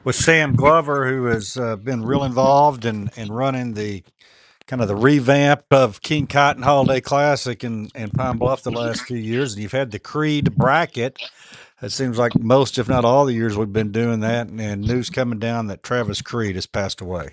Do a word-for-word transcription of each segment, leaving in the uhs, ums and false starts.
with Sam Glover, who has uh, been real involved in, in running the kind of the revamp of King Cotton Holiday Classic in, in Pine Bluff the last few years. And you've had the Creed bracket. It seems like most, if not all, the years we've been doing that. And, and news coming down that Travis Creed has passed away.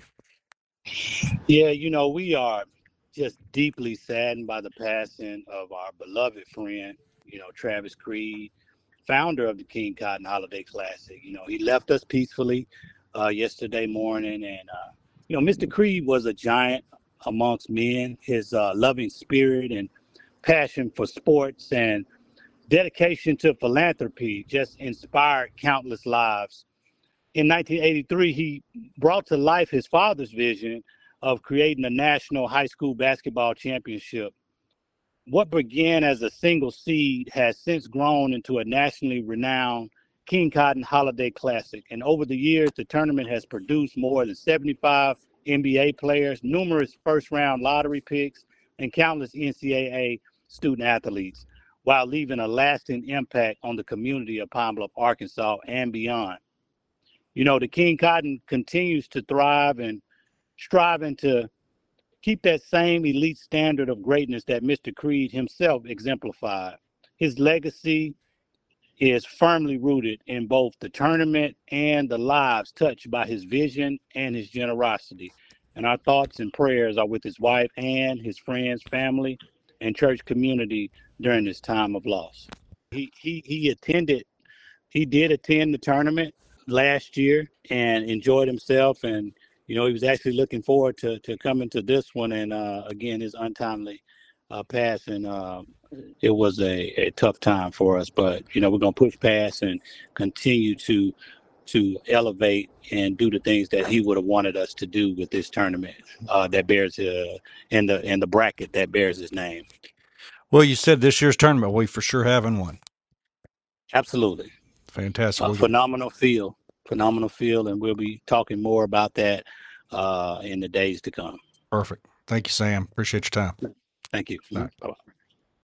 Yeah, you know, we are just deeply saddened by the passing of our beloved friend, you know, Travis Creed, founder of the King Cotton Holiday Classic. You know, he left us peacefully uh, yesterday morning. And, uh, you know, Mister Creed was a giant amongst men. His uh, loving spirit and passion for sports and dedication to philanthropy just inspired countless lives. In nineteen eighty-three, he brought to life his father's vision of creating a national high school basketball championship. What began as a single seed has since grown into a nationally renowned King Cotton Holiday Classic. And over the years, the tournament has produced more than seventy-five N B A players, numerous first-round lottery picks, and countless N C double A student athletes, while leaving a lasting impact on the community of Pine Bluff, Arkansas, and beyond. You know, the King Cotton continues to thrive and striving to keep that same elite standard of greatness that Mister Creed himself exemplified. His legacy is firmly rooted in both the tournament and the lives touched by his vision and his generosity. And our thoughts and prayers are with his wife and his friends, family, and church community during this time of loss. He he he attended, he did attend the tournament last year and enjoyed himself. And you know, he was actually looking forward to to coming to this one. And uh, again, his untimely uh, passing, uh, it was a, a tough time for us. But you know, we're gonna push past and continue to to elevate and do the things that he would have wanted us to do with this tournament uh, that bears uh, in the in the bracket that bears his name. Well, you said this year's tournament, we for sure having one. Absolutely. Fantastic. Uh, We'll get phenomenal field, phenomenal field, and we'll be talking more about that uh, in the days to come. perfect. Thank you, Sam. Appreciate your time. Thank you. All Mhm. right. Bye-bye.